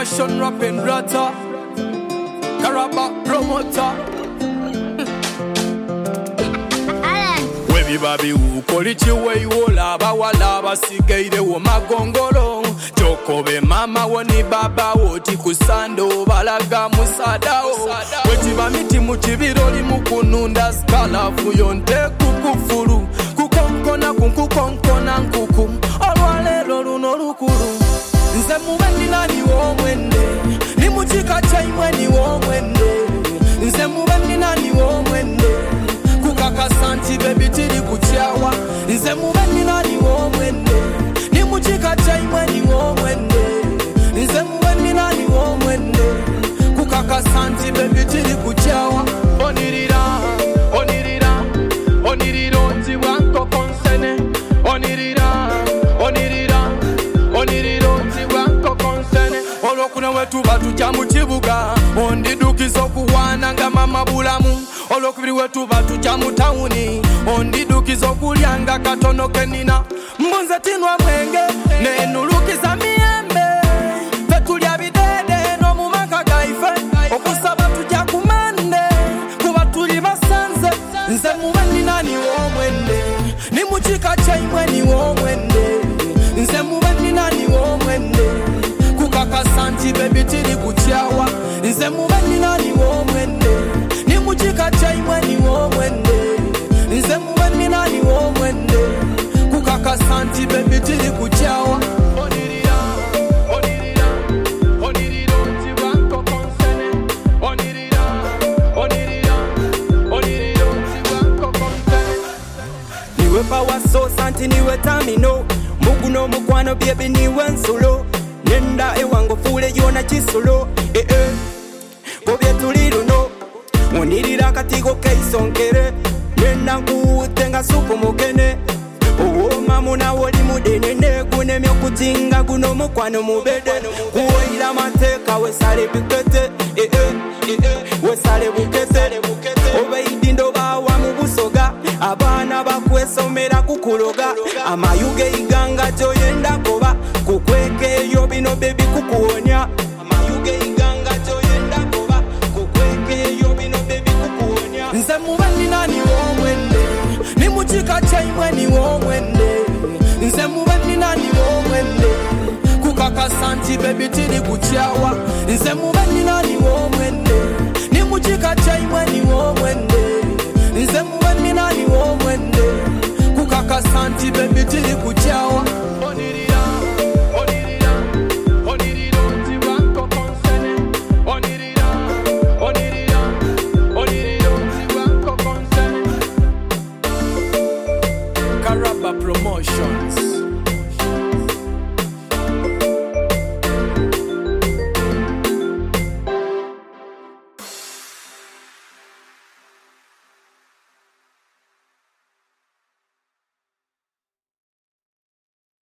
Passion rapping brother, Karabak promoter. Webibabi ukolichi weiwola bawala basigaire wo magongolo Jokobe mama woni baba woti kusando balaga musadao Wetiba miti muchibiroli mukununda skala fuyonte kukufuru Kukonkona kunkukonkona nkuku Olwalero luno lukuru Nze mubendi nani wo mwende Nimuchika chai mweni wo mwende Nze mubendi nani wo mwende Kukaka santi baby tiri kuchiawa Nze mubendi nani wo mwende Nimuchika chai mweni wo mwende Nze mubendi nani wo mwende Kukaka santi baby tiri kuchiawa Onirira, onirira, onirira onzi wanko konsene Onirira, onirira, onirira onzi wanko konsene Olokuna wetu batu jamu chibuga Ondidukizo kuwana nga mama bulamu Olokubiri wetu batu jamu tauni Ondidukizo kulianga katono kenina Mbunze tinwa mwenge Nenulukiza miembe Fetulia bidede no mumaka gaife Okusaba tuja kumande Kuba tuli basanze Nze mubendi nani wo mwende Nimuchika chai mweni wo mwende Nze mubendi nani wo mwende Kukaka santi baby tiri kuchiawa Nze mubendi nani wo mwende Nimuchika chai mweni wo mwende Nze mubendi nani wo mwende Kukaka santi baby tiri kuchiawa Onirira, onirira, onirira onzi wanko konsene Onirira, onirira, onirira onzi wanko konsene Niwe power source anti niwe tamino Muguno mukwano baby niwe nsulo Nenda ewango fule yona chisolo Kobye tuliruno Onirira katigo keisonkere Nenda nkutenga supu mukene Owo mamuna woli mudenene Gune myokutinga guno mukwano mubede Kuwaila mateka wesale bukete Wesale bukete Obeidindo bawa mubusoga Abana bakwesomera kukuloga Amayuge iganga joyenda